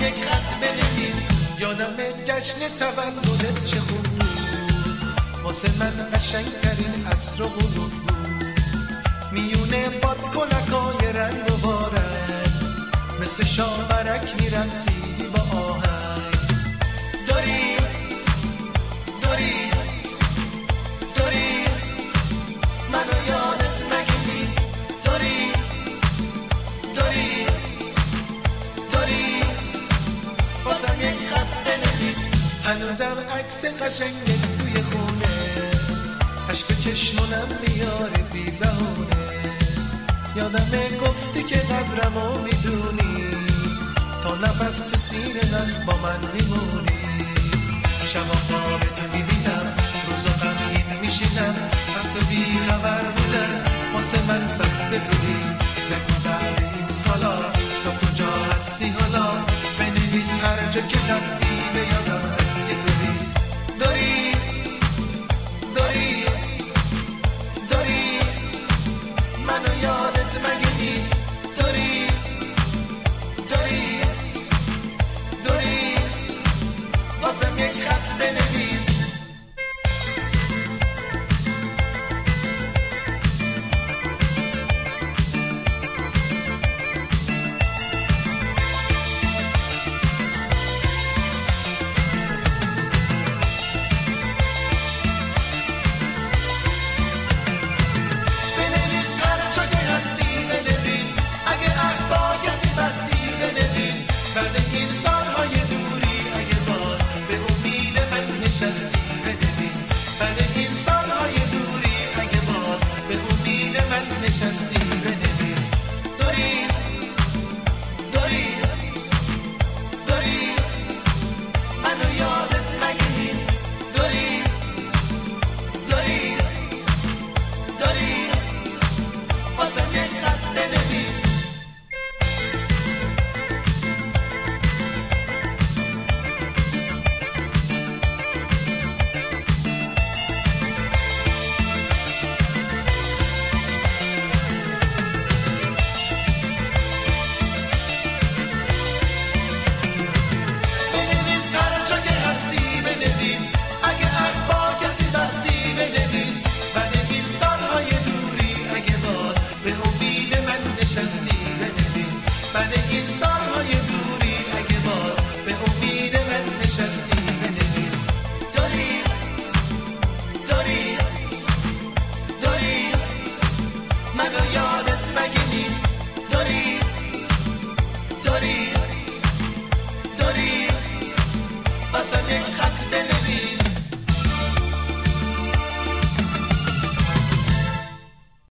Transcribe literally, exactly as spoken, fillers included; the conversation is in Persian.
یک خط بنویس. یادم جشن تولدت چه خوب بود، واسه من قشنگترین عصر و غروب بود. میونه بادکنکای رنگ و بارنگ، مثل شاورک میرقصیدی با آهنگ. دوریس دوریس دوریس، منو یادت مگه نیست؟ دوریس دوریس دوریس، واسم یک خط بنویس. هنوزم عکس قشنگت توی خونه، اشک چشمونم میاره بی بهونه. یادمه گفتی که قدرمو میدونی، تا نفس تو سینه نست با من میمونی. شبا خواب تو میبینم، روزا غمگین میشینم، از تو بی خبر بودم واسه من سخته توریست. بگو بعد این سالا تو کجا هستی حالا، بنویس هر جا که رفتی به یادم هستی. دوریست دوریست دوریست دوریست، منو یادت مگه نیست؟ دوریست دوریست دوریست، واسم یک خط بنویس. نشستی بنویس. دوریست دوریست دوریست، منو یادت مگه نیست؟ دوریست دوریست دوریست، واسم یک خط بنویس. بعد این سالهای دوری اگه باز به امید من نشستی بنویس. دوریست دوریست دوریست، منو یادت مگه نیست؟ دوریست دوریست دوریست، واسم یک خط